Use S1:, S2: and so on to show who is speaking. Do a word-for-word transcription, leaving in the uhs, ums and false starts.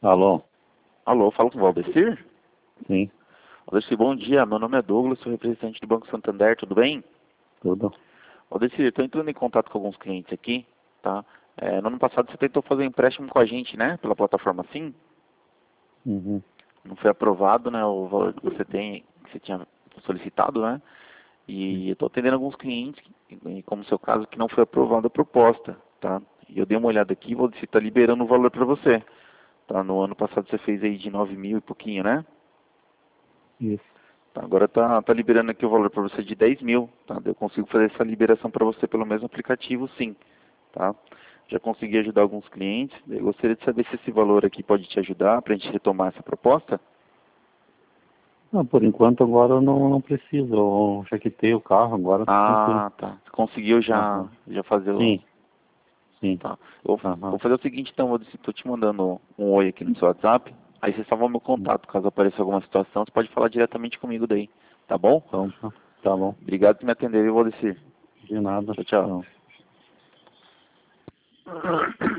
S1: Alô?
S2: Alô, falo com o Valdecir?
S1: Sim,
S2: Valdecir, bom dia. Meu nome é Douglas, sou representante do Banco Santander, tudo bem?
S1: tudo.
S2: Valdecir, estou entrando em contato com alguns clientes aqui, tá? É, no ano passado você tentou fazer um empréstimo com a gente, né? Pela plataforma Sim.
S1: Uhum.
S2: Não foi aprovado, né? O valor que você tem, que você tinha solicitado, né? E eu estou atendendo alguns clientes, e como o seu caso, que não foi aprovada a proposta, tá? E eu dei uma olhada aqui, Valdecir está liberando o valor para você. Tá? No ano passado você fez aí de nove mil e pouquinho, né?
S1: Isso.
S2: Tá, agora tá, tá liberando aqui o valor para você de dez mil, tá? Eu consigo fazer essa liberação para você pelo mesmo aplicativo, sim, tá? Já consegui ajudar alguns clientes. Eu gostaria de saber se esse valor aqui pode te ajudar para a gente retomar essa proposta.
S1: Não, por enquanto agora eu não, não preciso. Eu já quitei o carro, agora tá tranquilo.
S2: Ah, tá. Conseguiu já,
S1: Aham.
S2: já fazer o...
S1: Sim, sim.
S2: Tá. Eu vou,
S1: Aham.
S2: vou fazer o seguinte, então, vou estou te mandando um oi aqui no seu WhatsApp. Aí você salva o meu contato. Caso apareça alguma situação, você pode falar diretamente comigo daí. Tá bom?
S1: Então, tá, tá bom.
S2: Obrigado por me atender, eu vou descer.
S1: De nada.
S2: Tchau, tchau.
S1: Tchau.